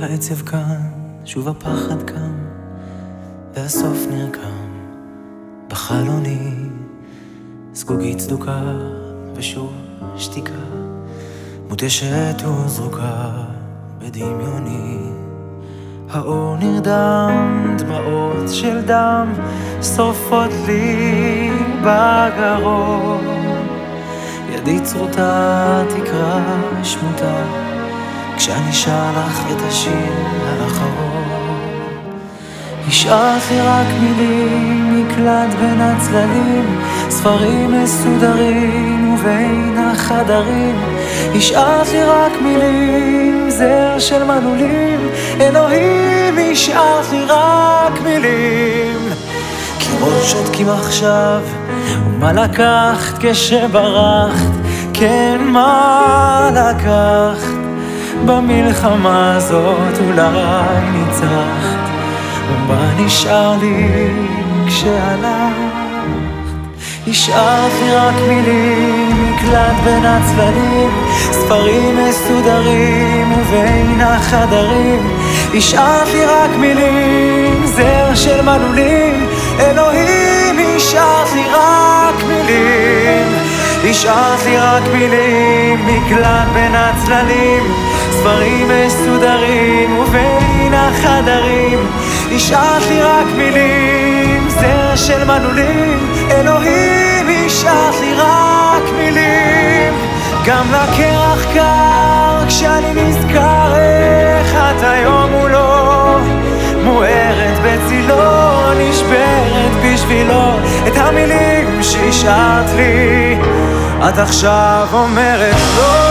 העצב כאן, שוב הפחד קם, והסוף נרקם בחלוני, סגוגית צדוקה ושוב שתיקה, מותשת וזרוקה בדמיוני. האור נרדם, דמעות של דם שורפות לי בגרון, ידי צרוטה תקרא שמותה כשאני שר לך את השיר האחרון. השארת לי רק מילים, מקלט בין הצללים, ספרים מסודרים ובין החדרים. השארת לי רק מילים, זר של מנעולים, אלוהים השארת לי רק מילים. קירות שותקים עכשיו, ומה לקחת כשברחת, כן מה לקחת במלחמה הזאת, אולי ניצחת, ומה נשאר לי כשהלכת. השארת לי רק מילים, מקלט בין הצללים, ספרים מסודרים ובין החדרים. השארת לי רק מילים, זר של מנעולים, אלוהים השארת לי רק מילים. השארת לי רק מילים, מקלט בין הצללים, ספרים מסודרים ובין החדרים. השארת לי רק מילים, זר של מנעולים, אלוהים השארת לי רק מילים. גם לקרח קר כשאני נזכר איך את היום מולו, מוארת בצילו, נשברת בשבילו. את המילים שהשארת לי את עכשיו אומרת לא.